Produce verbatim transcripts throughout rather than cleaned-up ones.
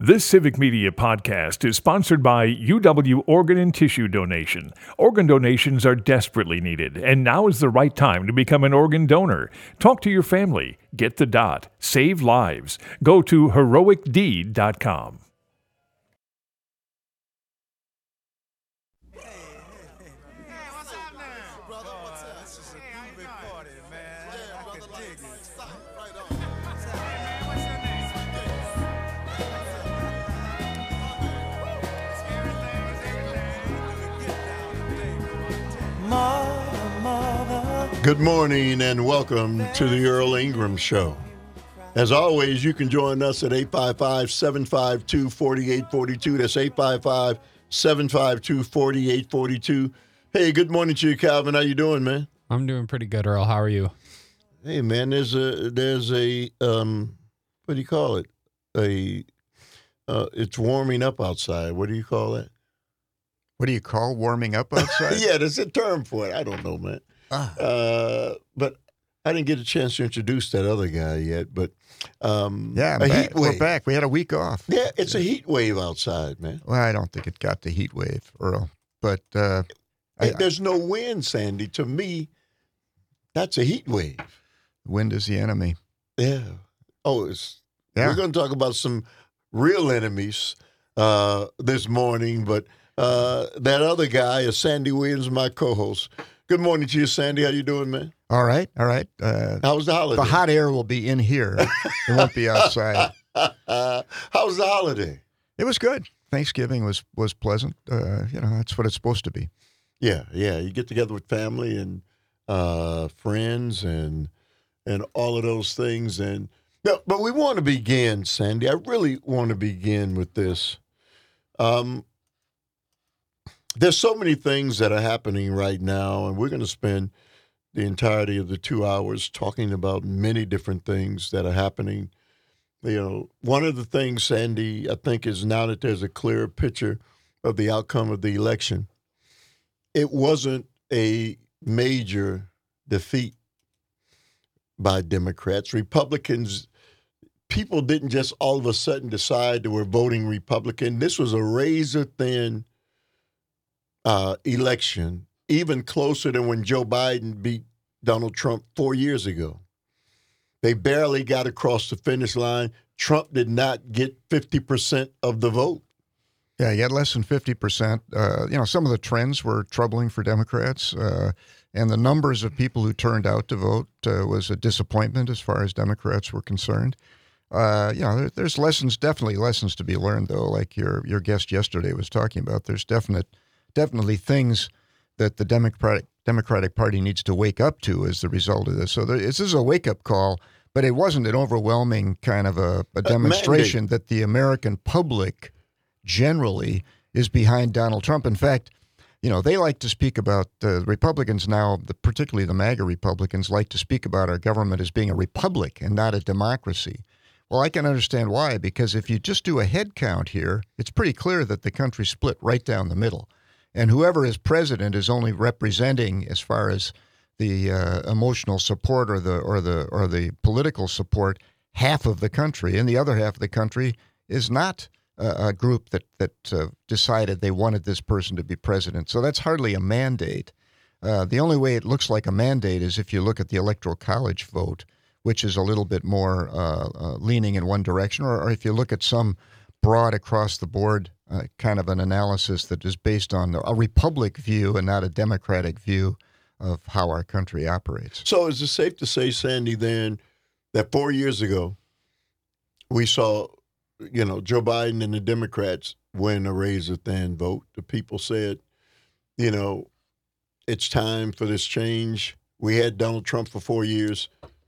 This Civic Media podcast is sponsored by U W Organ and Tissue Donation. Organ donations are desperately needed, and now is the right time to become an organ donor. Talk to your family. Get the dot. Save lives. Go to heroic deed dot com. Good morning and welcome to the Earl Ingram Show. As always, you can join us at eight five five, seven five two, four eight four two. That's eight five five, seven five two, four eight four two. Hey, good morning to you, Calvin. How you doing, man? I'm doing pretty good, Earl. How are you? Hey, man, there's a, there's a um, what do you call it? A, uh, it's warming up outside. What do you call it? What do you call warming up outside? Yeah, there's a term for it. I don't know, man. Ah. Uh, but I didn't get a chance to introduce that other guy yet. But um, yeah, a back. heat wave. We're back. We had a week off. Yeah, it's a heat wave outside, man. Well, I don't think it got the heat wave, Earl. But uh, Hey, I, there's no wind, Sandy. To me, that's a heat wave. wind is the enemy. Yeah. Oh, it's, Yeah. we're going to talk about some real enemies uh, this morning. But uh, that other guy is Sandy Williams, my co-host. Good morning to you, Sandy. How you doing, man? All right, all right. Uh, How was the holiday? the hot air will be in here. It won't be outside. How was the holiday? It was good. Thanksgiving was was pleasant. Uh, you know, that's what it's supposed to be. Yeah, yeah. You get together with family and uh, friends and and all of those things. And no, but we want to begin, Sandy. I really want to begin with this. Um, there's so many things that are happening right now, and we're going to spend the entirety of the two hours talking about many different things that are happening. You know, one of the things, Sandy, I think is now that there's a clearer picture of the outcome of the election, it wasn't a major defeat by Democrats. Republicans, people didn't just all of a sudden decide they were voting Republican. This was a razor-thin uh, election, even closer than when Joe Biden beat Donald Trump four years ago. They barely got across the finish line. Trump did not get fifty percent of the vote. Yeah, you had less than fifty percent. Uh, you know, some of the trends were troubling for Democrats, uh, and the numbers of people who turned out to vote uh, was a disappointment as far as Democrats were concerned. Uh, you know, there, there's lessons, definitely lessons to be learned, though, like your your guest yesterday was talking about. There's definite, definitely things that the Democratic Democratic Party needs to wake up to as the result of this. So there, this is a wake-up call, but it wasn't an overwhelming kind of a, a demonstration that the American public generally is behind Donald Trump. In fact, you know, they like to speak about, uh, Republicans now, the, particularly the MAGA Republicans, like to speak about our government as being a republic and not a democracy. Well, I can understand why, because if you just do a head count here, it's pretty clear that the country's split right down the middle. And whoever is president is only representing, as far as the uh, emotional support or the or the or the political support, half of the country, and the other half of the country is not a, a group that that uh, decided they wanted this person to be president. So that's hardly a mandate. Uh, the only way it looks like a mandate is if you look at the Electoral College vote, which is a little bit more uh, uh, leaning in one direction, or, or if you look at some broad across the board uh, kind of an analysis that is based on a republic view and not a democratic view of how our country operates. So is it safe to say, Sandy, then, that four years ago we saw, you know, Joe Biden and the Democrats win a razor-thin vote? The people said, you know, it's time for this change. We had Donald Trump for four years.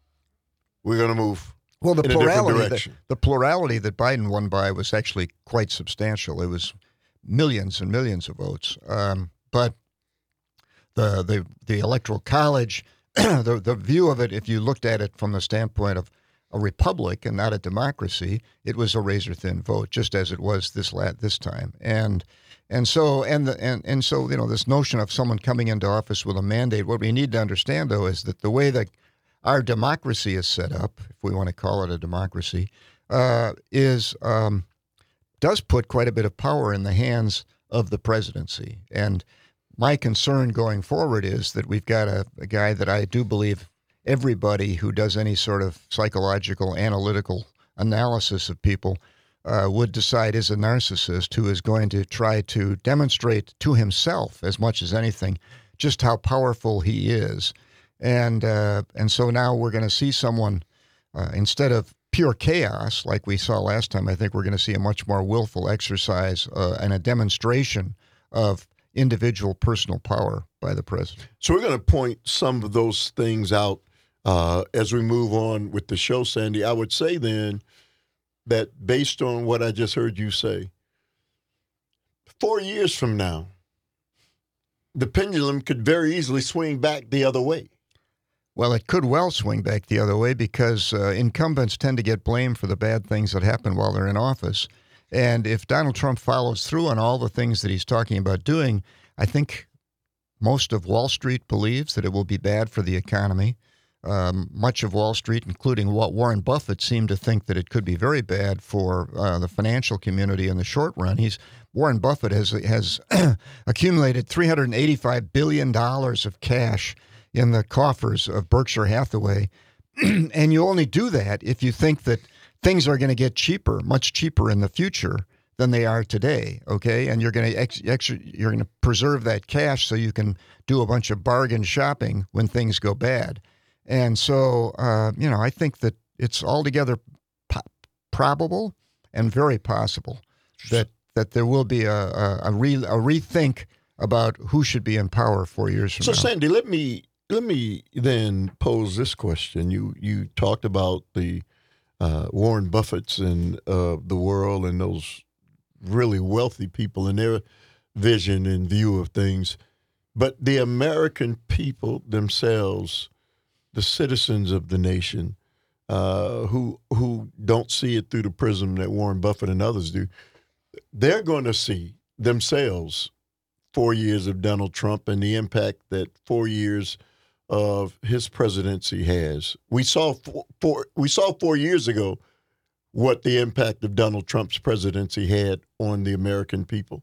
We're going to move Well, the in a different plurality, the, direction. the plurality that Biden won by was actually quite substantial. It was millions and millions of votes. Um, but the the the Electoral College, the the view of it, if you looked at it from the standpoint of a republic and not a democracy, it was a razor thin vote, just as it was this la- this time. And and so and the, and and so you know, this notion of someone coming into office with a mandate. What we need to understand, though, is that the way that our democracy is set up, if we want to call it a democracy, uh, is um, does put quite a bit of power in the hands of the presidency. And my concern going forward is that we've got a, a guy that I do believe everybody who does any sort of psychological, analytical analysis of people uh, would decide is a narcissist who is going to try to demonstrate to himself, as much as anything, just how powerful he is. And uh, and so now we're going to see someone, uh, instead of pure chaos like we saw last time, I think we're going to see a much more willful exercise uh, and a demonstration of individual personal power by the president. So we're going to point some of those things out uh, as we move on with the show, Sandy. I would say then that based on what I just heard you say, four years from now, the pendulum could very easily swing back the other way. Well, it could well swing back the other way because uh, incumbents tend to get blamed for the bad things that happen while they're in office. And if Donald Trump follows through on all the things that he's talking about doing, I think most of Wall Street believes that it will be bad for the economy. Um, much of Wall Street, including Warren Buffett, seem to think that it could be very bad for uh, the financial community in the short run. He's Warren Buffett has has accumulated three hundred eighty-five billion dollars of cash in the coffers of Berkshire Hathaway, and you only do that if you think that things are going to get cheaper, much cheaper in the future than they are today. Okay, and you're going to ex- ex- you're going to preserve that cash so you can do a bunch of bargain shopping when things go bad. And so, uh, you know, I think that it's altogether po- probable and very possible that that there will be a a, a, re- a rethink about who should be in power four years from so, now. So, Sandy, let me let me then pose this question. You you talked about the uh, Warren Buffetts and uh, the world and those really wealthy people and their vision and view of things, but the American people themselves, the citizens of the nation, uh, who who don't see it through the prism that Warren Buffett and others do, they're going to see themselves four years of Donald Trump and the impact that four years of his presidency has. We saw four, four, we saw four years ago what the impact of Donald Trump's presidency had on the American people.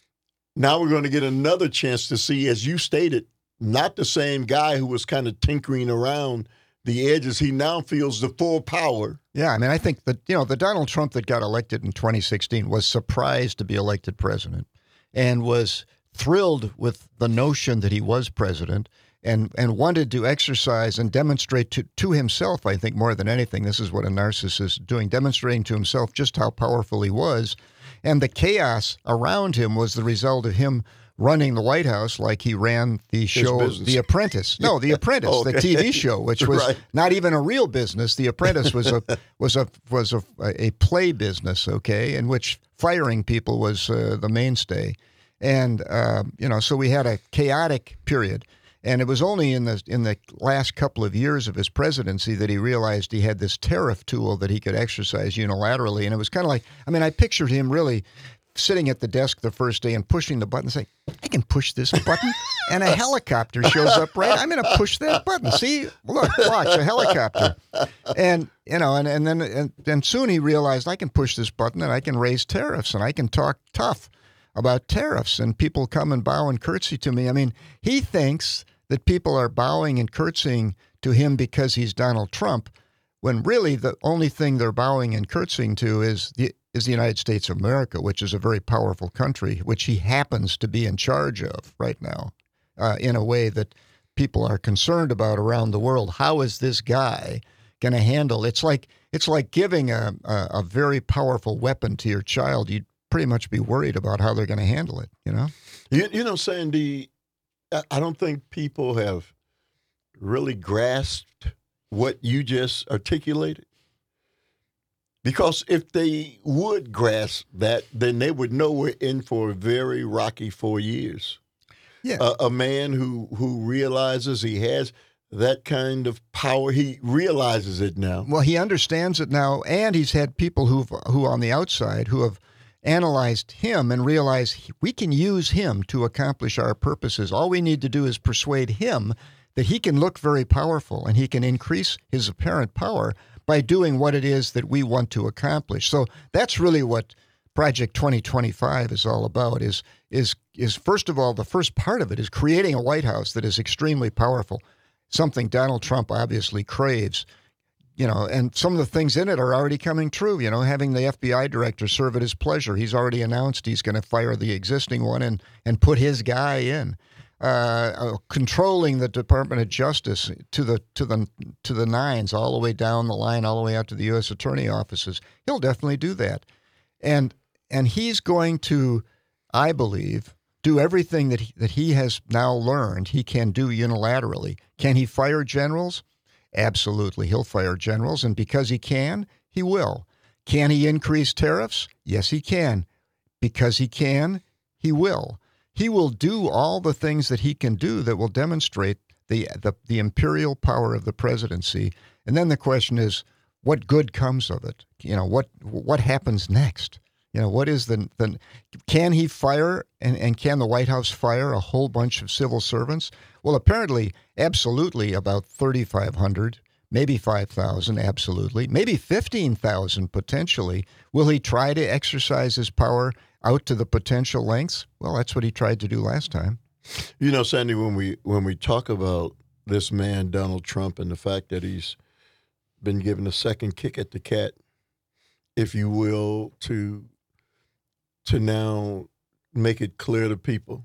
Now we're going to get another chance to see, as you stated, not the same guy who was kind of tinkering around the edges. He now feels the full power. Yeah, I mean, I think that, you know, the Donald Trump that got elected in twenty sixteen was surprised to be elected president and was thrilled with the notion that he was president and, and wanted to exercise and demonstrate to, to himself, I think, more than anything, this is what a narcissist is doing, demonstrating to himself just how powerful he was. And the chaos around him was the result of him running the White House like he ran the show The Apprentice. No, The Apprentice, oh, okay. The T V show, which was right. Not even a real business. The Apprentice was a was a was a a play business, okay, in which firing people was uh, the mainstay. And uh, you know, so we had a chaotic period. And it was only in the in the last couple of years of his presidency that he realized he had this tariff tool that he could exercise unilaterally. And it was kind of like, I mean, I pictured him really sitting at the desk the first day and pushing the button, saying, I can push this button, and a helicopter shows up, right? I'm going to push that button. See, look, watch, a helicopter. And, you know, and, and then and, and soon he realized I can push this button and I can raise tariffs and I can talk tough about tariffs, and people come and bow and curtsy to me. I mean, he thinks that people are bowing and curtsying to him because he's Donald Trump, when really the only thing they're bowing and curtsying to is the is the United States of America, which is a very powerful country, which he happens to be in charge of right now, uh, in a way that people are concerned about around the world. How is this guy going to handle? It's like it's like giving a, a a very powerful weapon to your child. You'd pretty much be worried about how they're going to handle it. You know, you, you know, Sandy, I don't think people have really grasped what you just articulated. Because if they would grasp that, then they would know we're in for a very rocky four years. Yeah. A, a man who, who realizes he has that kind of power, he realizes it now. Well, he understands it now, and he's had people who've, who on the outside who have analyzed him and realized we can use him to accomplish our purposes. All we need to do is persuade him that he can look very powerful and he can increase his apparent power by doing what it is that we want to accomplish. So that's really what Project twenty twenty-five is all about is is is first of all, the first part of it is creating a White House that is extremely powerful, something Donald Trump obviously craves. You know, and some of the things in it are already coming true. You know, having the F B I director serve at his pleasure. He's already announced he's going to fire the existing one and and put his guy in. Uh, uh, controlling the Department of Justice to the to the to the nines, all the way down the line, all the way out to the U S attorney offices. He'll definitely do that, and and he's going to, I believe, do everything that he, that he has now learned he can do unilaterally. Can he fire generals? Absolutely, he'll fire generals, and because he can, he will. Can he increase tariffs? Yes, he can. Because he can, he will. He will do all the things that he can do that will demonstrate the, the the imperial power of the presidency. And then the question is, what good comes of it? You know, what what happens next? You know, what is the, the can he fire and, and can the White House fire a whole bunch of civil servants? Well, apparently, absolutely about thirty-five hundred, maybe five thousand, absolutely, maybe fifteen thousand potentially. Will he try to exercise his power out to the potential lengths? Well, that's what he tried to do last time. You know, Sandy, when we when we talk about this man, Donald Trump, and the fact that he's been given a second kick at the cat, if you will, to to now make it clear to people,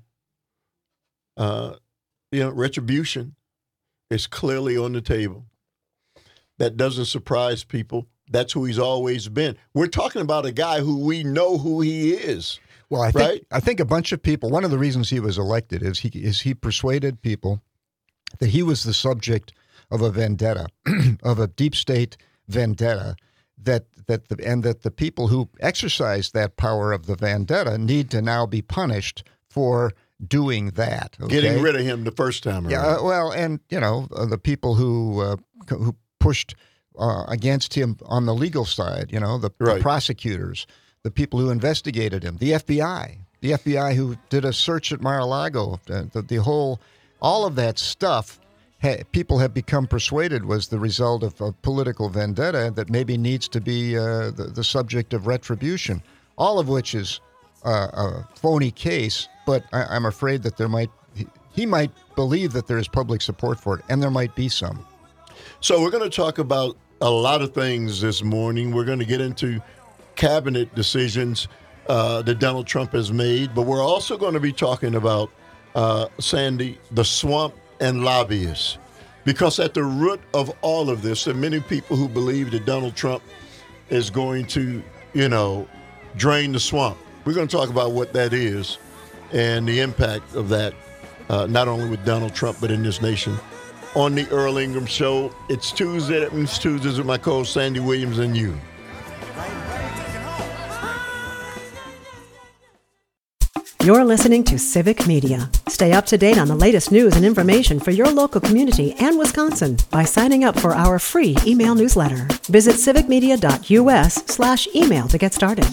uh, you know, retribution is clearly on the table. That doesn't surprise people. That's who he's always been. We're talking about a guy who we know who he is. Well, I think right? I think a bunch of people, one of the reasons he was elected is he is he persuaded people that he was the subject of a vendetta, of a deep state vendetta, that that the, and that the people who exercise that power of the vendetta need to now be punished for doing that. Okay? Getting rid of him the first time around. Yeah, uh, well, and, you know, uh, the people who uh, who pushed uh, against him on the legal side, you know, the, right. the prosecutors, the people who investigated him, the F B I, the F B I who did a search at Mar-a-Lago, uh, the, the whole, all of that stuff, ha- people have become persuaded was the result of a political vendetta that maybe needs to be uh, the, the subject of retribution, all of which is uh, a phony case, but I, I'm afraid that there might, he, he might believe that there is public support for it, and there might be some. So we're going to talk about a lot of things this morning. We're going to get into cabinet decisions uh, that Donald Trump has made, but we're also going to be talking about, uh, Sandy, the swamp and lobbyists. Because at the root of all of this, there are many people who believe that Donald Trump is going to, you know, drain the swamp. We're going to talk about what that is and the impact of that, uh, not only with Donald Trump, but in this nation. On the Earl Ingram Show, it's Tuesday. That means Tuesdays with my co-host Sandy Williams and you. You're listening to Civic Media. Stay up to date on the latest news and information for your local community and Wisconsin by signing up for our free email newsletter. Visit civicmedia.us slash email to get started.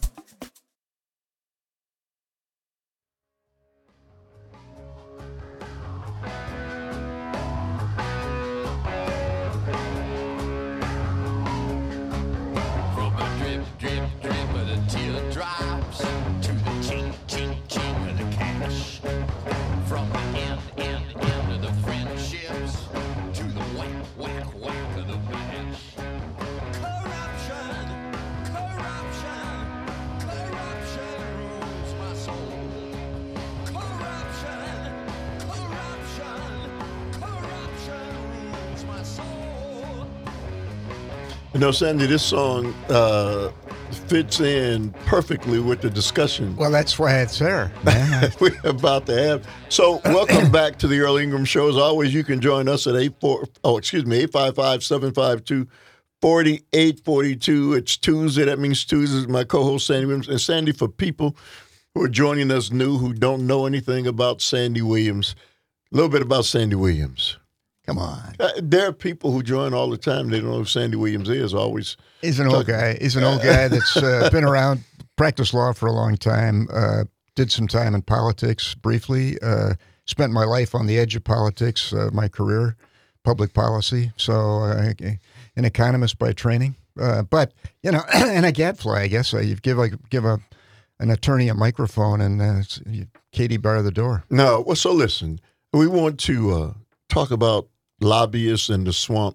You know, Sandy, this song uh, fits in perfectly with the discussion. Well, that's why it's there, man. We're about to have. So, welcome back to the Earl Ingram Show. As always, you can join us at eight four. Oh, excuse me, eight five five, seven five two, four eight four two. It's Tuesday. That means Tuesday. My co-host Sandy Williams. And Sandy, for people who are joining us new who don't know anything about Sandy Williams, a little bit about Sandy Williams. Come on. Uh, there are people who join all the time. They don't know who Sandy Williams is. Always. He's an old guy. He's an old guy that's uh, been around, practiced law for a long time, uh, did some time in politics briefly, uh, spent my life on the edge of politics, uh, my career, public policy. So uh, an economist by training. Uh, but, you know, and a gadfly, I guess. Uh, you give a, give a an attorney a microphone and uh, you, Katie bar the door. No, well, so listen, we want to uh, talk about lobbyists in the swamp.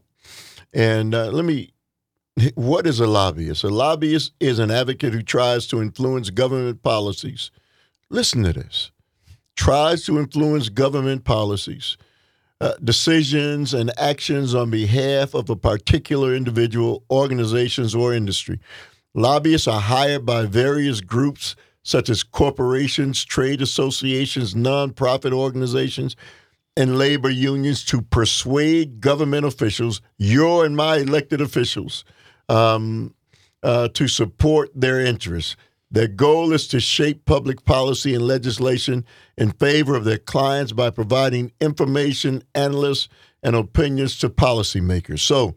And uh, let me, what is a lobbyist? A lobbyist is an advocate who tries to influence government policies. Listen to this. Tries to influence government policies, uh, decisions, and actions on behalf of a particular individual, organizations, or industry. Lobbyists are hired by various groups such as corporations, trade associations, nonprofit organizations, and labor unions to persuade government officials, your and my elected officials, um, uh, to support their interests. Their goal is to shape public policy and legislation in favor of their clients by providing information, analysts, and opinions to policymakers. So,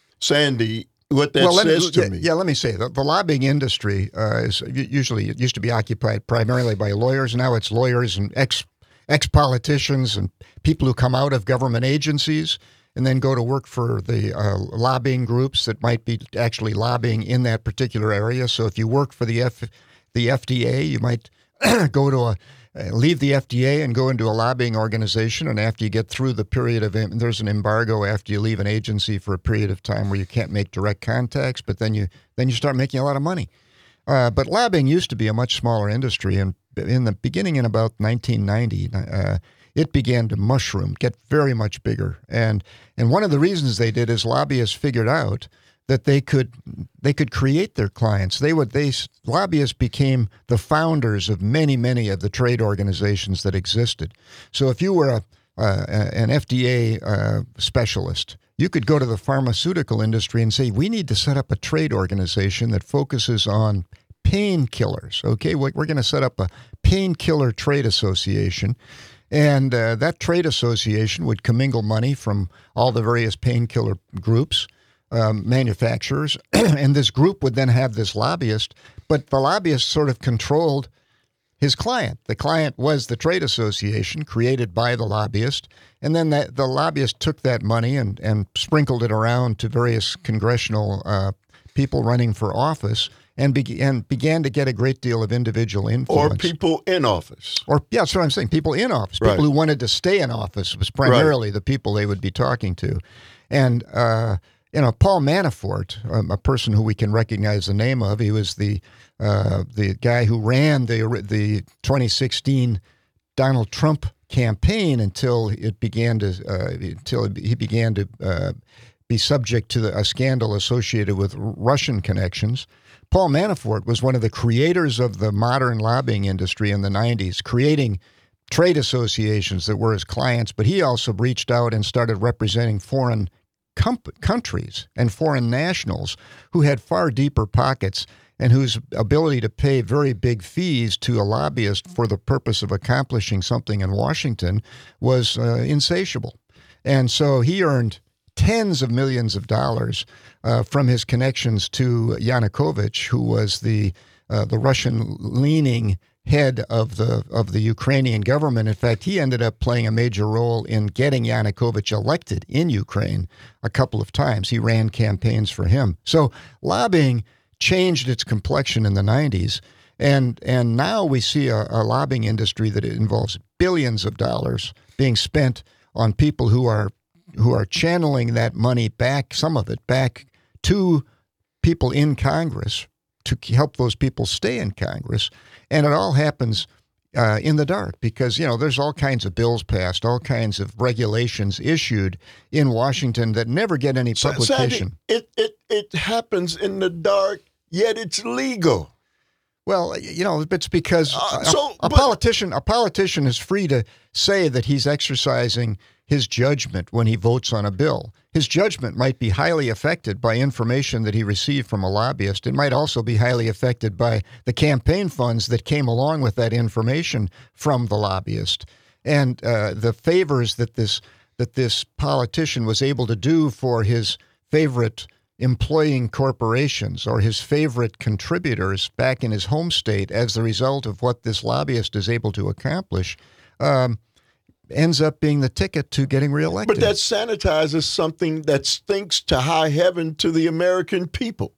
Sandy, what that well, says me, to yeah, me. Yeah, let me say, the, the lobbying industry uh, is usually, it used to be occupied primarily by lawyers. Now it's lawyers and ex, ex-politicians and people who come out of government agencies and then go to work for the uh, lobbying groups that might be actually lobbying in that particular area. So if you work for the F, the F D A, you might go to a uh, leave the F D A and go into a lobbying organization. And after you get through the period of there's an embargo after you leave an agency for a period of time where you can't make direct contacts, but then you then you start making a lot of money. Uh, but lobbying used to be a much smaller industry, and in the beginning, in about nineteen ninety. Uh, it began to mushroom, get very much bigger. And and one of the reasons they did is lobbyists figured out that they could they could create their clients. They would they lobbyists became the founders of many many of the trade organizations that existed. So if you were a uh, an F D A uh, specialist, you could go to the pharmaceutical industry and say, we need to set up a trade organization that focuses on painkillers. Okay, we're going to set up a painkiller trade association. And uh, that trade association would commingle money from all the various painkiller groups, um, manufacturers, and this group would then have this lobbyist, but the lobbyist sort of controlled his client. The client was the trade association created by the lobbyist, and then that, the lobbyist took that money and, and sprinkled it around to various congressional uh, people running for office, and began began to get a great deal of individual influence. Or people in office. Or, yeah, that's what I'm saying, people in office. People right. who wanted to stay in office was primarily right. the people they would be talking to. And, uh, you know, Paul Manafort, um, a person who we can recognize the name of, he was the uh, the guy who ran the the twenty sixteen Donald Trump campaign until it began to, uh, until he began to uh, be subject to the, a scandal associated with Russian connections. Paul Manafort was one of the creators of the modern lobbying industry in the nineties, creating trade associations that were his clients, but he also reached out and started representing foreign com- countries and foreign nationals who had far deeper pockets and whose ability to pay very big fees to a lobbyist for the purpose of accomplishing something in Washington was uh, insatiable. And so he earned tens of millions of dollars uh, from his connections to Yanukovych, who was the uh, the Russian-leaning head of the of the Ukrainian government. In fact, he ended up playing a major role in getting Yanukovych elected in Ukraine a couple of times. He ran campaigns for him. So lobbying changed its complexion in the nineties, and and now we see a, a lobbying industry that involves billions of dollars being spent on people who are who are channeling that money back, some of it back to people in Congress to help those people stay in Congress. And it all happens uh, in the dark because, you know, there's all kinds of bills passed, all kinds of regulations issued in Washington that never get any publication. Sandy, it, it, it happens in the dark, yet it's legal. Well, you know, it's because uh, a, so, a but, politician a politician is free to say that he's exercising his judgment when he votes on a bill. His judgment might be highly affected by information that he received from a lobbyist. It might also be highly affected by the campaign funds that came along with that information from the lobbyist. And uh, the favors that this that this politician was able to do for his favorite employing corporations or his favorite contributors back in his home state as the result of what this lobbyist is able to accomplish um, ends up being the ticket to getting reelected. But that sanitizes something that stinks to high heaven to the American people.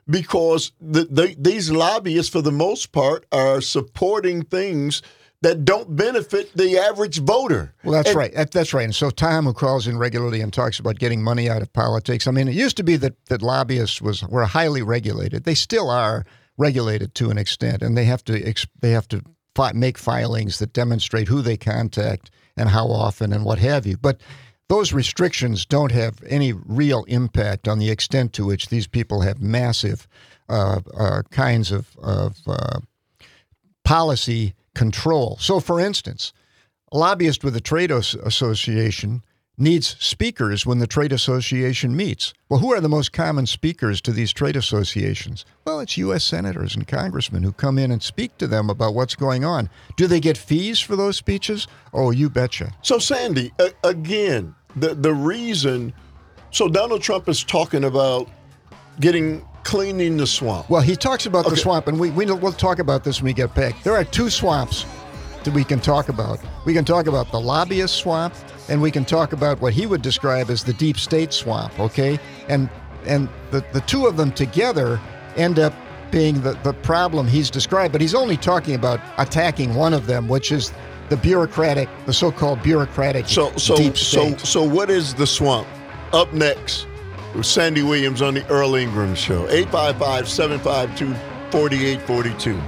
because the, the, these lobbyists, for the most part, are supporting things that don't benefit the average voter. Well, that's and, right. That, that's right. And so Tom, who calls in regularly and talks about getting money out of politics, I mean, it used to be that, that lobbyists was were highly regulated. They still are regulated to an extent, and they have to they have to fi- make filings that demonstrate who they contact and how often and what have you. But those restrictions don't have any real impact on the extent to which these people have massive uh, uh, kinds of, of uh, policy control. So, for instance, a lobbyist with a trade os- association needs speakers when the trade association meets. Well, who are the most common speakers to these trade associations? Well, it's U S senators and congressmen who come in and speak to them about what's going on. Do they get fees for those speeches? Oh, you betcha. So, Sandy, uh, again, the, the reason, so Donald Trump is talking about getting, cleaning the swamp. Well, he talks about Okay. the swamp, and we, we, we'll talk about this when we get back. There are two swamps that we can talk about. We can talk about the lobbyist swamp, and we can talk about what he would describe as the deep state swamp, okay? And and the, the two of them together end up being the, the problem he's described, but he's only talking about attacking one of them, which is the bureaucratic, the so-called bureaucratic So, so, deep so, state. so, what is the swamp? Up next, with Sandy Williams on the Earl Ingram Show. eight five five, seven five two, four eight four two.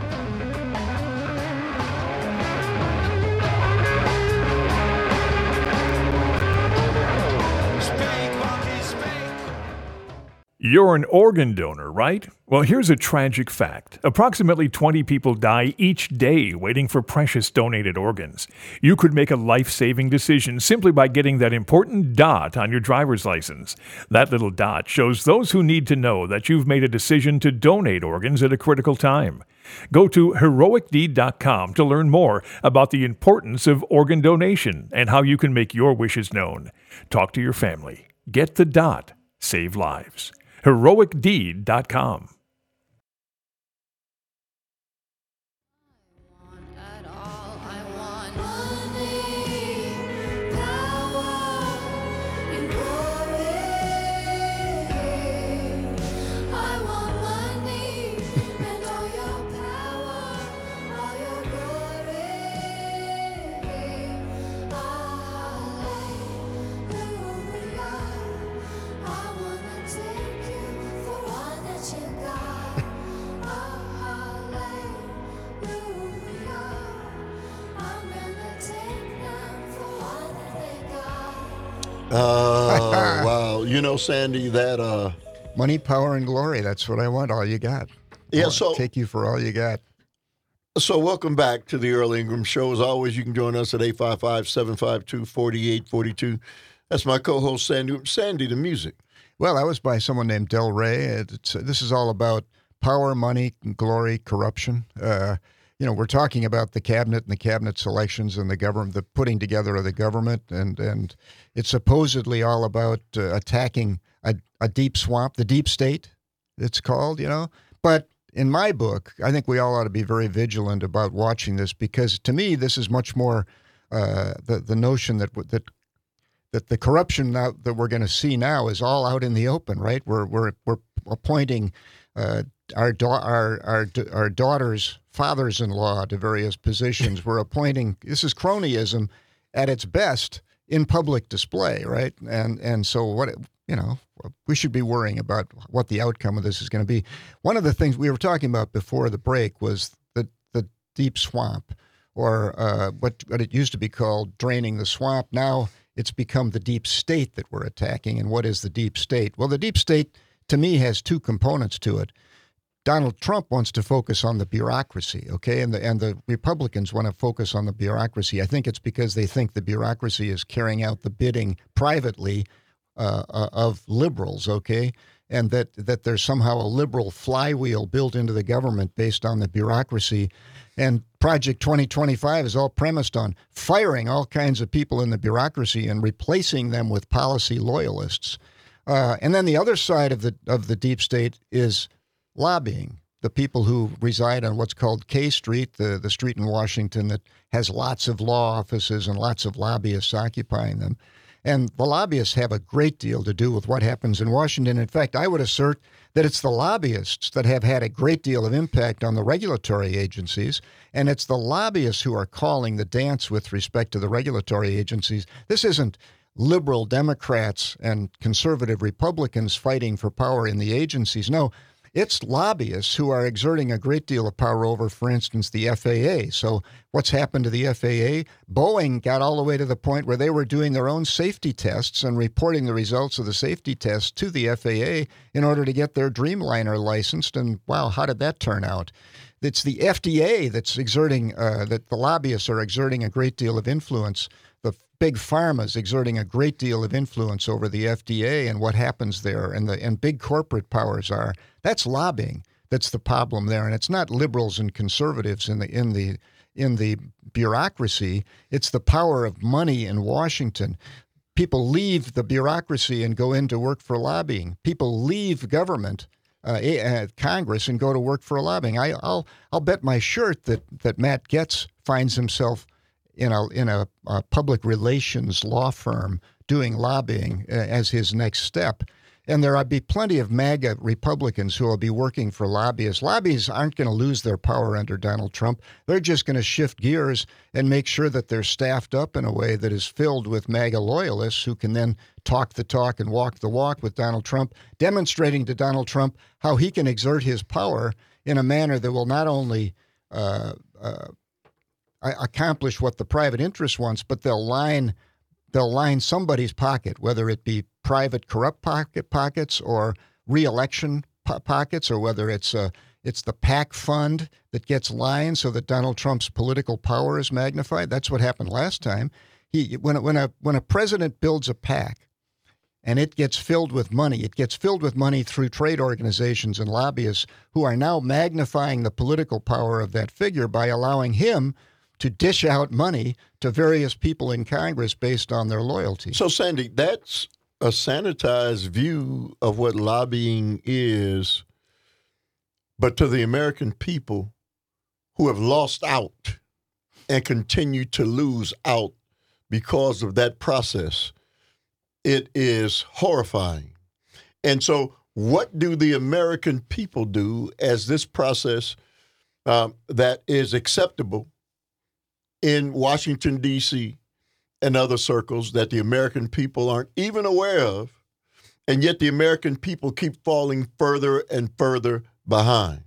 You're an organ donor, right? Well, here's a tragic fact. Approximately twenty people die each day waiting for precious donated organs. You could make a life-saving decision simply by getting that important dot on your driver's license. That little dot shows those who need to know that you've made a decision to donate organs at a critical time. Go to heroic deed dot com to learn more about the importance of organ donation and how you can make your wishes known. Talk to your family. Get the dot. Save lives. heroic deed dot com. At all, I want money, power, and glory. I want money and all your power, all your glory. Hallelujah. I wanna take you for all that you got. Hallelujah. I'm gonna take them for all that they got. Uh, wow. You know, Sandy, that, uh, Money, power, and glory. That's what I want. All you got. Yeah, I'll so- take you for all you got. so welcome back to the Earl Ingram Show. As always, you can join us at eight five five, seven five two, four eight four two. That's my co-host, Sandy. Sandy, the music. Well, that was by someone named Del Rey. It's, this is all about power, money, glory, corruption. Uh, you know, we're talking about the cabinet and the cabinet selections and the government, the putting together of the government, and and it's supposedly all about uh, attacking a, a deep swamp, the deep state, it's called. You know, but in my book, I think we all ought to be very vigilant about watching this, because to me, this is much more uh, the the notion that that. that the corruption now that we're going to see now is all out in the open, right? We're we're we're appointing uh, our da- our our our daughters' fathers-in-law to various positions. We're appointing. This is cronyism at its best in public display, right? And and so what you know, we should be worrying about what the outcome of this is going to be. One of the things we were talking about before the break was the the deep swamp, or uh, what what it used to be called draining the swamp. Now it's become the deep state that we're attacking. And what is the deep state? Well, the deep state, to me, has two components to it. Donald Trump wants to focus on the bureaucracy, okay? And the and the Republicans want to focus on the bureaucracy. I think it's because they think the bureaucracy is carrying out the bidding privately uh, uh, of liberals, okay? And that, that there's somehow a liberal flywheel built into the government based on the bureaucracy. And Project twenty twenty-five is all premised on firing all kinds of people in the bureaucracy and replacing them with policy loyalists. Uh, and then the other side of the of the deep state is lobbying. The people who reside on what's called K Street, the, the street in Washington that has lots of law offices and lots of lobbyists occupying them. And the lobbyists have a great deal to do with what happens in Washington. In fact, I would assert that it's the lobbyists that have had a great deal of impact on the regulatory agencies, and it's the lobbyists who are calling the dance with respect to the regulatory agencies. This isn't liberal Democrats and conservative Republicans fighting for power in the agencies. No, it's lobbyists who are exerting a great deal of power over, for instance, the F A A. So what's happened to the F A A? Boeing got all the way to the point where they were doing their own safety tests and reporting the results of the safety tests to the F A A in order to get their Dreamliner licensed. And wow, how did that turn out? It's the F D A that's exerting, uh, that the lobbyists are exerting a great deal of influence. The big pharma's exerting a great deal of influence over the F D A and what happens there, and the and big corporate powers are. That's lobbying. That's the problem there, and it's not liberals and conservatives in the in the in the bureaucracy. It's the power of money in Washington. People leave the bureaucracy and go in to work for lobbying. People leave government, uh, uh, Congress, and go to work for lobbying. I, I'll I'll bet my shirt that that Matt Gaetz finds himself in a in a, a public relations law firm doing lobbying uh, as his next step. And there will be plenty of MAGA Republicans who will be working for lobbyists. Lobbyists aren't going to lose their power under Donald Trump. They're just going to shift gears and make sure that they're staffed up in a way that is filled with MAGA loyalists who can then talk the talk and walk the walk with Donald Trump, demonstrating to Donald Trump how he can exert his power in a manner that will not only uh, uh, accomplish what the private interest wants, but they'll line they'll line somebody's pocket, whether it be private corrupt pocket pockets or re-election po- pockets, or whether it's uh, it's the PAC fund that gets lined so that Donald Trump's political power is magnified. That's what happened last time. He when when a when a president builds a PAC and it gets filled with money, it gets filled with money through trade organizations and lobbyists who are now magnifying the political power of that figure by allowing him to dish out money to various people in Congress based on their loyalty. So, Sandy, that's a sanitized view of what lobbying is, but to the American people who have lost out and continue to lose out because of that process, it is horrifying. And so what do the American people do as this process um, that is acceptable in Washington, D C and other circles that the American people aren't even aware of, and yet the American people keep falling further and further behind?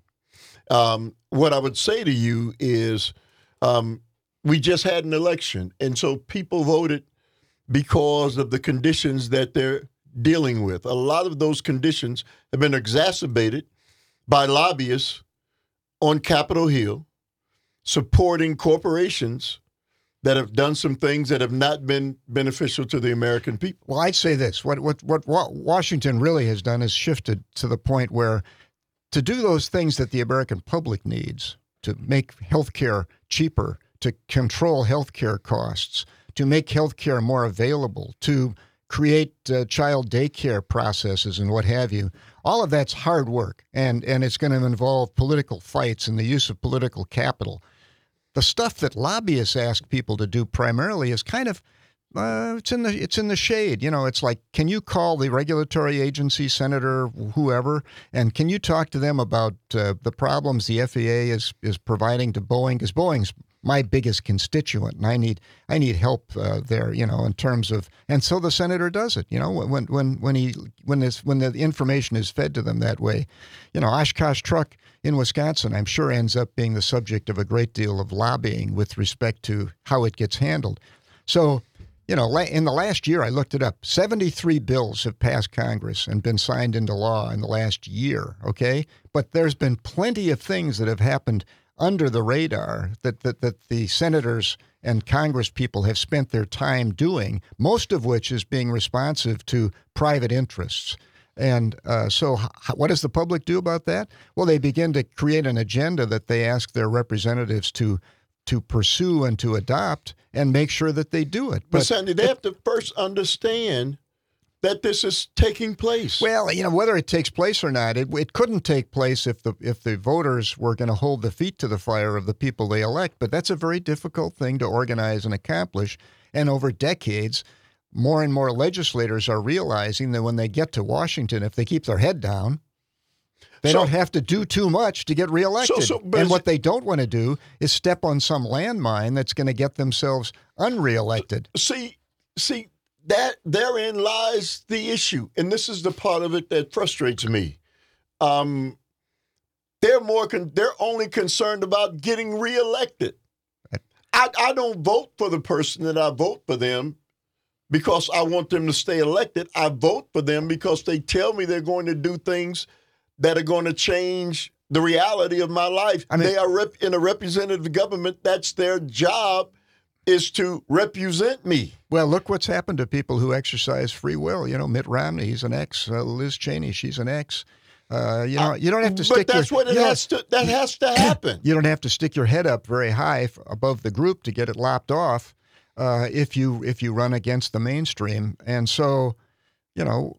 Um, what I would say to you is um, we just had an election, and so people voted because of the conditions that they're dealing with. A lot of those conditions have been exacerbated by lobbyists on Capitol Hill, supporting corporations that have done some things that have not been beneficial to the American people. Well, I'd say this. What, what, what Washington really has done is shifted to the point where to do those things that the American public needs, to make health care cheaper, to control health care costs, to make health care more available, to create uh, child daycare processes and what have you. All of that's hard work, and, and it's going to involve political fights and the use of political capital. The stuff that lobbyists ask people to do primarily is kind of uh, it's in the it's in the shade. You know, it's like, can you call the regulatory agency, senator, whoever, and can you talk to them about uh, the problems the F A A is is providing to Boeing? Because Boeing's my biggest constituent, and I need I need help uh, there, you know, in terms of, and so the senator does it, you know, when when when he when this when the information is fed to them that way, you know, Oshkosh Truck in Wisconsin, I'm sure ends up being the subject of a great deal of lobbying with respect to how it gets handled. So, you know, in the last year, I looked it up, seventy-three bills have passed Congress and been signed into law in the last year. Okay, but there's been plenty of things that have happened under the radar that, that that the senators and Congress people have spent their time doing, most of which is being responsive to private interests. And uh, so h- what does the public do about that? Well, they begin to create an agenda that they ask their representatives to to pursue and to adopt and make sure that they do it. But, but Sandy, they it, have to first understand that this is taking place. Well, you know, whether it takes place or not, it, it couldn't take place if the if the voters were going to hold the feet to the fire of the people they elect. But that's a very difficult thing to organize and accomplish. And over decades, more and more legislators are realizing that when they get to Washington, if they keep their head down, they So- don't have to do too much to get reelected. So- so- but and is- what they don't want to do is step on some landmine that's going to get themselves unreelected. See, see that therein lies the issue, and this is the part of it that frustrates me. Um, they're more con- they're only concerned about getting reelected. I, I don't vote for the person that I vote for them because I want them to stay elected. I vote for them because they tell me they're going to do things that are going to change the reality of my life. I mean- they are rep- in a representative government. That's their job, is to represent me. Well, look what's happened to people who exercise free will. You know, Mitt Romney, he's an ex. Uh, Liz Cheney, she's an ex. Uh, you know, you don't have to But stick that's your, what it you know, has to. That has to happen. You don't have to stick your head up very high f- above the group to get it lopped off uh, if you if you run against the mainstream. And so, you know,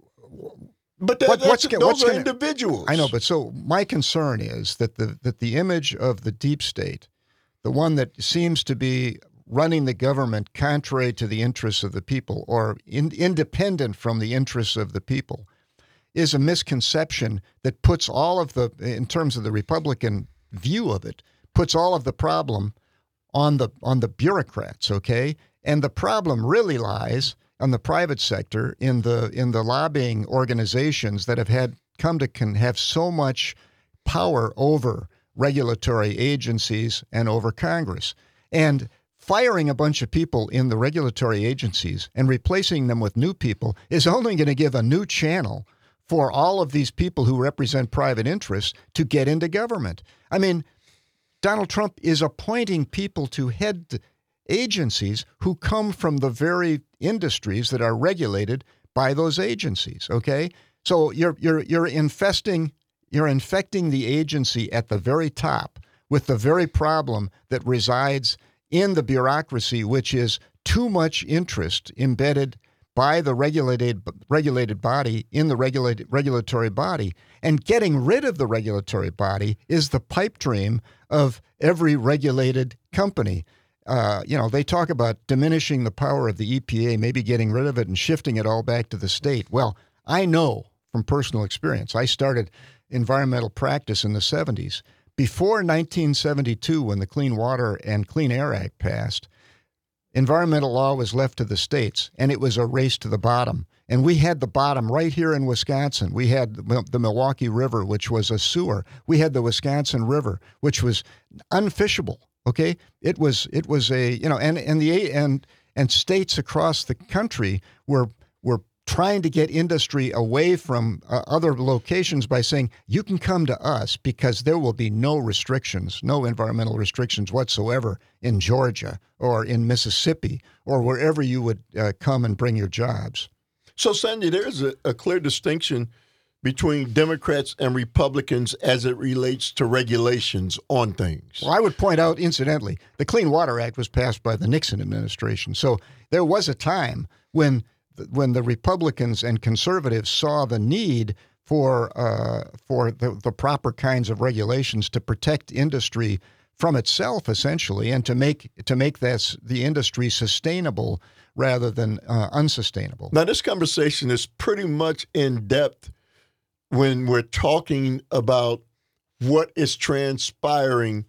But that, What- that's, what's go- those what's are gonna- individuals. I know, but so my concern is that the that the image of the deep state, the one that seems to be running the government contrary to the interests of the people or in, independent from the interests of the people, is a misconception that puts all of the, in terms of the Republican view of it, puts all of the problem on the on the bureaucrats, okay? And the problem really lies on the private sector, in the in the lobbying organizations that have had come to can have so much power over regulatory agencies and over Congress. And firing a bunch of people in the regulatory agencies and replacing them with new people is only going to give a new channel for all of these people who represent private interests to get into government. I mean, Donald Trump is appointing people to head agencies who come from the very industries that are regulated by those agencies, okay? So you're you're you're infesting you're infecting the agency at the very top with the very problem that resides in the bureaucracy, which is too much interest embedded by the regulated regulated body in the regulated regulatory body. And getting rid of the regulatory body is the pipe dream of every regulated company. Uh, you know, they talk about diminishing the power of the E P A, maybe getting rid of it and shifting it all back to the state. Well, I know from personal experience. I started environmental practice in the seventies. Before nineteen seventy-two, when the Clean Water and Clean Air Act passed, environmental law was left to the states, and it was a race to the bottom. And we had the bottom right here in Wisconsin. We had the, the Milwaukee River, which was a sewer. We had the Wisconsin River, which was unfishable. Okay, it was it was a you know, and and the and and states across the country were were trying to get industry away from uh, other locations by saying, you can come to us because there will be no restrictions, no environmental restrictions whatsoever in Georgia or in Mississippi or wherever you would uh, come and bring your jobs. So, Sandy, there is a, a clear distinction between Democrats and Republicans as it relates to regulations on things. Well, I would point out, incidentally, the Clean Water Act was passed by the Nixon administration. So there was a time when when the Republicans and conservatives saw the need for uh, for the, the proper kinds of regulations to protect industry from itself, essentially, and to make to make this the industry sustainable rather than uh, unsustainable. Now, this conversation is pretty much in depth when we're talking about what is transpiring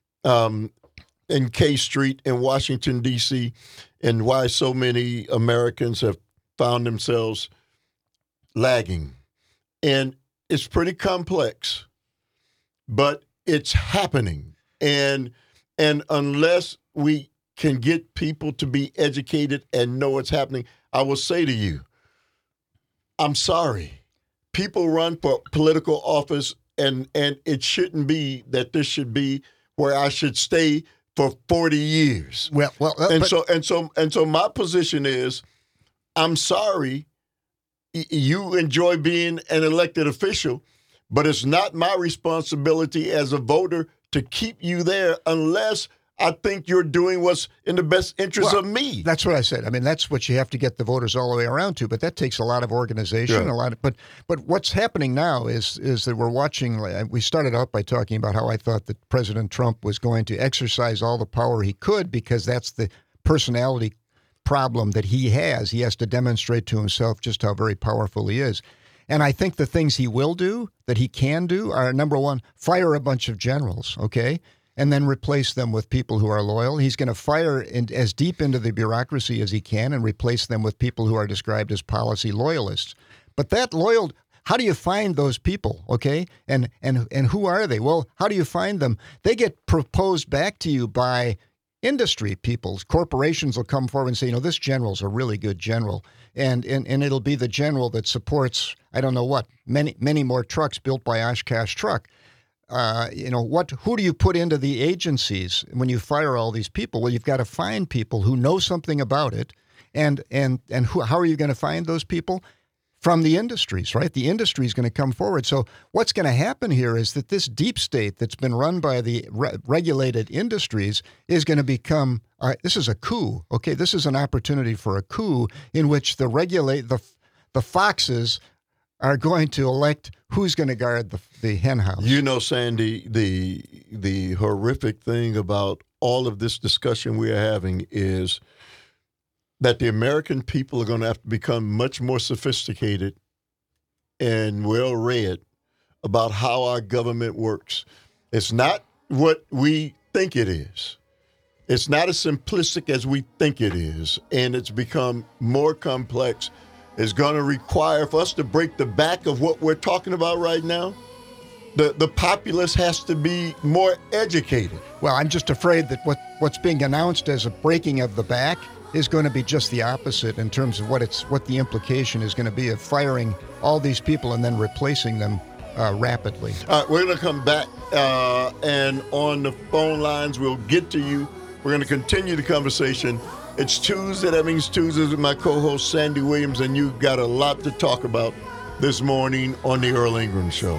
um, in K Street in Washington, D C, and why so many Americans have found themselves lagging. And it's pretty complex, but it's happening. And and unless we can get people to be educated and know what's happening, I will say to you, I'm sorry. People run for political office, and, and it shouldn't be that this should be where I should stay for forty years. Well, well, uh, And but- so and so and so my position is, I'm sorry, y- you enjoy being an elected official, but it's not my responsibility as a voter to keep you there unless I think you're doing what's in the best interest Well, of me. That's what I said. I mean, that's what you have to get the voters all the way around to. But that takes a lot of organization, Yeah. a lot of. But but what's happening now is is that we're watching. like, We started out by talking about how I thought that President Trump was going to exercise all the power he could because that's the personality problem that he has. He has to demonstrate to himself just how very powerful he is. And I think the things he will do, that he can do, are, number one, fire a bunch of generals, okay, and then replace them with people who are loyal. He's going to fire in, as deep into the bureaucracy as he can and replace them with people who are described as policy loyalists. But that loyal, how do you find those people, okay? And and and who are they? Well, how do you find them? They get proposed back to you by industry people. Corporations will come forward and say, you know, this general's a really good general. And, and and it'll be the general that supports, I don't know what, many many more trucks built by Oshkosh Truck. Uh, you know, what? Who do you put into the agencies when you fire all these people? Well, you've got to find people who know something about it. And and and who, how are you going to find those people? From the industries, right? The industry is going to come forward. So what's going to happen here is that this deep state that's been run by the re- regulated industries is going to become, uh, this is a coup, okay? This is an opportunity for a coup in which the regulate, the the foxes are going to elect who's going to guard the, the hen house. You know, Sandy, the the horrific thing about all of this discussion we are having is that the American people are going to have to become much more sophisticated and well-read about how our government works. It's not what we think it is. It's not as simplistic as we think it is, and it's become more complex. It's going to require for us to break the back of what we're talking about right now. The the populace has to be more educated. Well, I'm just afraid that what, what's being announced as a breaking of the back is going to be just the opposite in terms of what it's what the implication is going to be of firing all these people and then replacing them uh, rapidly. All right, we're going to come back, uh, and on the phone lines, we'll get to you. We're going to continue the conversation. It's Tuesday. That means Tuesdays with my co-host, Sandy Williams, and you've got a lot to talk about this morning on the Earl Ingram Show.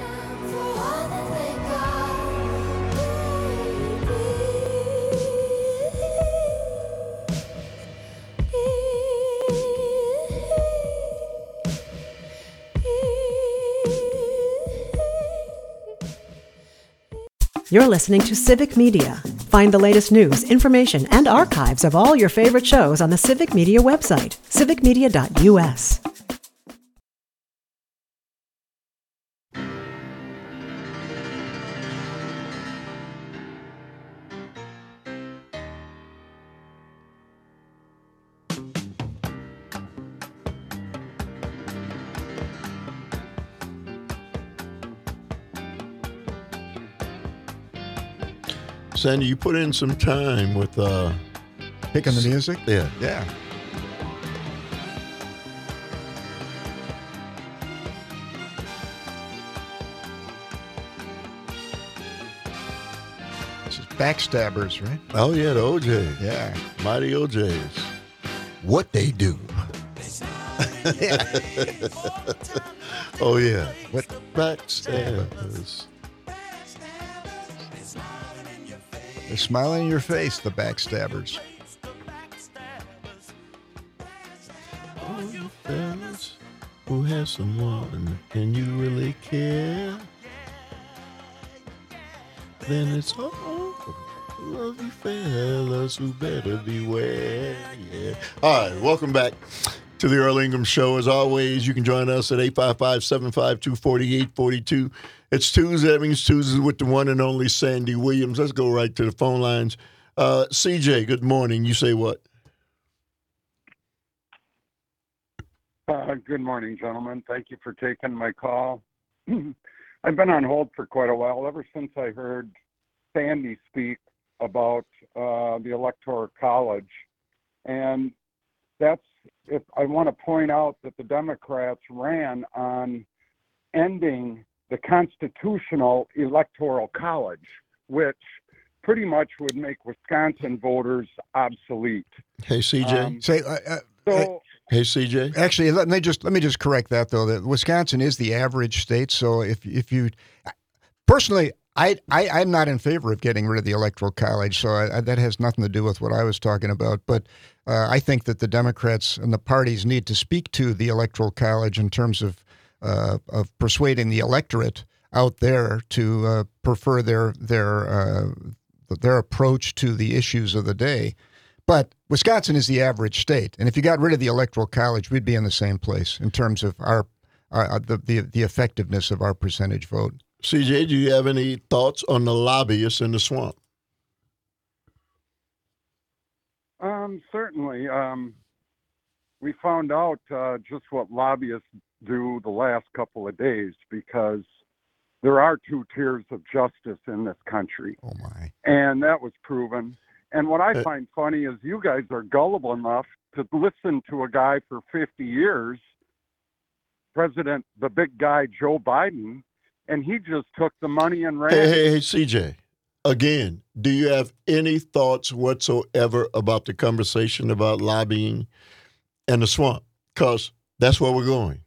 You're listening to Civic Media. Find the latest news, information, and archives of all your favorite shows on the Civic Media website, civic media dot u s. Sandy, you put in some time with uh, Picking the music? yeah. Yeah. This is Backstabbers, right? Oh yeah, the O J, Yeah. mighty O Js. What they do? Oh yeah, What? Backstabbers. They're smiling in your face, the Backstabbers. Oh, you fellas who has someone and you really care, then it's all love you fellas who better beware. Yeah. All right, welcome back to the Earl Ingram Show. As always, you can join us at eight five five, seven five two, four eight four two. It's Tuesday. That means Tuesdays with the one and only Sandy Williams. Let's go right to the phone lines. Uh, C J, good morning. You say what? Uh, good morning, gentlemen. Thank you for taking my call. I've been on hold for quite a while, ever since I heard Sandy speak about uh, the Electoral College. And that's, if I want to point out that the Democrats ran on ending the constitutional Electoral College, which pretty much would make Wisconsin voters obsolete. Hey, C J. Um, Say, uh, uh, So, hey, C J. actually, let me just let me just correct that though. That Wisconsin is the average state. So if if you personally, I, I I'm not in favor of getting rid of the Electoral College. So I, I, that has nothing to do with what I was talking about. But uh, I think that the Democrats and the parties need to speak to the Electoral College in terms of uh, of persuading the electorate out there to uh, prefer their their uh, their approach to the issues of the day. But Wisconsin is the average state, and if you got rid of the Electoral College, we'd be in the same place in terms of our, our the, the the effectiveness of our percentage vote. C J, do you have any thoughts on the lobbyists in the swamp? Um, certainly. Um, we found out uh, just what lobbyists do the last couple of days, because there are two tiers of justice in this country. Oh, my. And that was proven. And what I find funny is you guys are gullible enough to listen to a guy for fifty years, President, the big guy, Joe Biden, and he just took the money and ran. Hey, hey, hey, C J, again, do you have any thoughts whatsoever about the conversation about lobbying and the swamp? Because that's where we're going.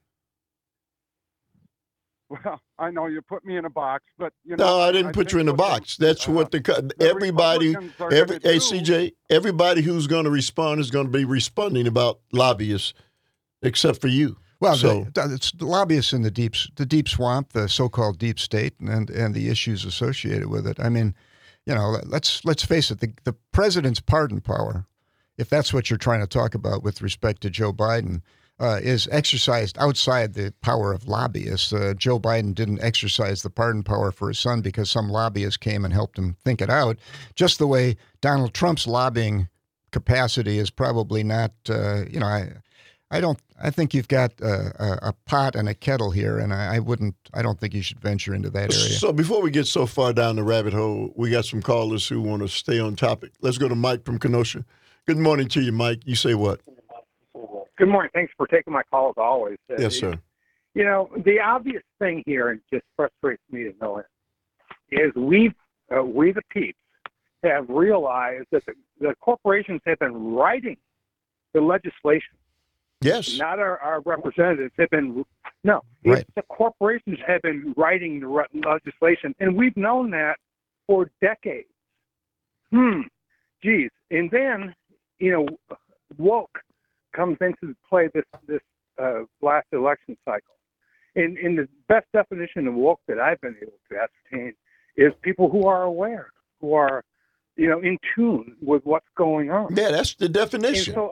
Well, I know you put me in a box, but you know. No, I didn't I put you in a what box. the- That's uh, what the, the everybody, Republicans are every, gonna hey, do- C J, everybody who's going to respond is going to be responding about lobbyists, except for you. Well, So- the, the, it's the lobbyists in the deep, the deep swamp, the so-called deep state, and and the issues associated with it. I mean, you know, let's let's face it. The the president's pardon power, if that's what you're trying to talk about with respect to Joe Biden, uh, is exercised outside the power of lobbyists. Uh, Joe Biden didn't exercise the pardon power for his son because some lobbyist came and helped him think it out. Just the way Donald Trump's lobbying capacity is probably not. Uh, you know, I. I don't. I think you've got a, a, a pot and a kettle here, and I, I wouldn't. I don't think you should venture into that area. So before we get so far down the rabbit hole, we got some callers who want to stay on topic. Let's go to Mike from Kenosha. Good morning to you, Mike. You say what? Good morning. Thanks for taking my call as always. Uh, Yes, sir. You know, the obvious thing here, and just frustrates me to no end, is we, uh, we the peeps, have realized that the, the corporations have been writing the legislation. Yes. Not our, our representatives have been, no, Right. it's the corporations have been writing the re- legislation, and we've known that for decades. Hmm, geez. And then, you know, woke comes into play this, this uh, last election cycle. And, and the best definition of woke that I've been able to ascertain is people who are aware, who are, you know, in tune with what's going on. Yeah, that's the And definition. so,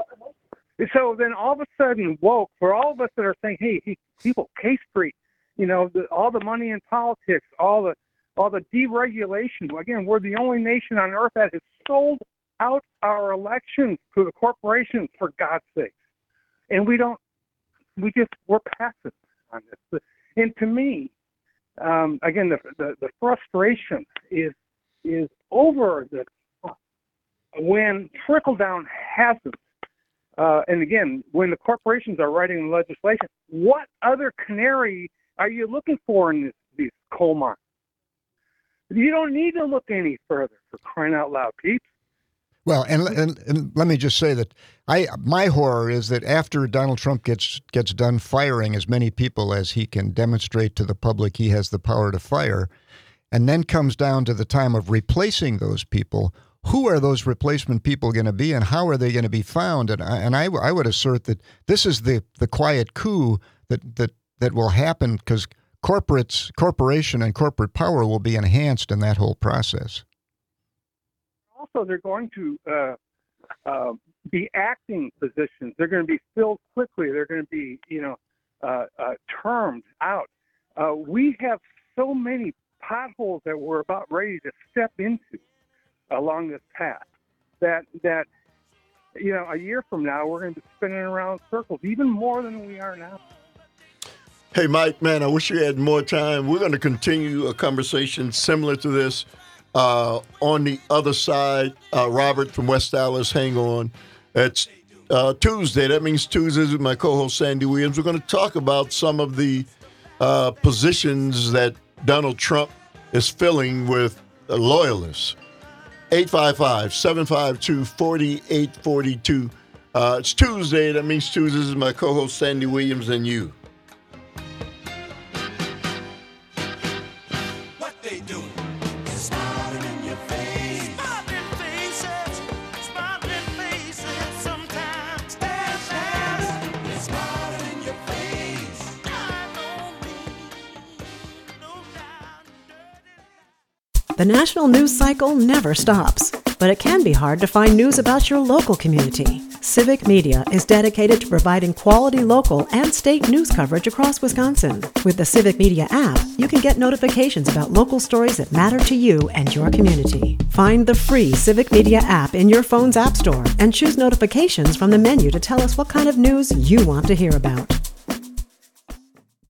so then all of a sudden, woke, for all of us that are saying, hey, hey people, K Street, you know, the, all the money in politics, all the all the deregulation. Again, we're the only nation on earth that has sold out our elections to the corporations, for God's sake. And we don't, we just, we're passive on this. And to me, um, again, the, the, the frustration is is over the when trickle down hasn't. Uh, and again, when the corporations are writing the legislation, what other canary are you looking for in this, these coal mines? You don't need to look any further, for crying out loud, peeps. Well, and, and and let me just say that I my horror is that after Donald Trump gets gets done firing as many people as he can demonstrate to the public he has the power to fire, and then comes down to the time of replacing those people. Who are those replacement people going to be, and how are they going to be found? And I, and I, I would assert that this is the, the quiet coup that that that will happen because corporates, corporation, and corporate power will be enhanced in that whole process. Also, they're going to uh, uh, be acting positions. They're going to be filled quickly. They're going to be, you know, uh, uh, termed out. Uh, we have so many potholes that we're about ready to step into along this path that that you know a year from now we're going to be spinning around circles even more than we are now. Hey, Mike, man, I wish you had more time. We're going to continue a conversation similar to this uh, on the other side. Uh, Robert from West Dallas, hang on. It's uh, Tuesday. That means Tuesdays with my co-host Sandy Williams. We're going to talk about some of the uh, positions that Donald Trump is filling with uh, loyalists. eight five five, seven five two, four eight four two. Uh, it's Tuesday. That means Tuesdays is my co-host Sandy Williams and you. What they do is smiling in your face. Smiling faces, smiling faces sometimes. It's smiling in your face. I don't mean no doubt. The national news cycle never stops. but it can be hard to find news about your local community. Civic Media is dedicated to providing quality local and state news coverage across Wisconsin. With the Civic Media app, you can get notifications about local stories that matter to you and your community. Find the free Civic Media app in your phone's app store and choose notifications from the menu to tell us what kind of news you want to hear about.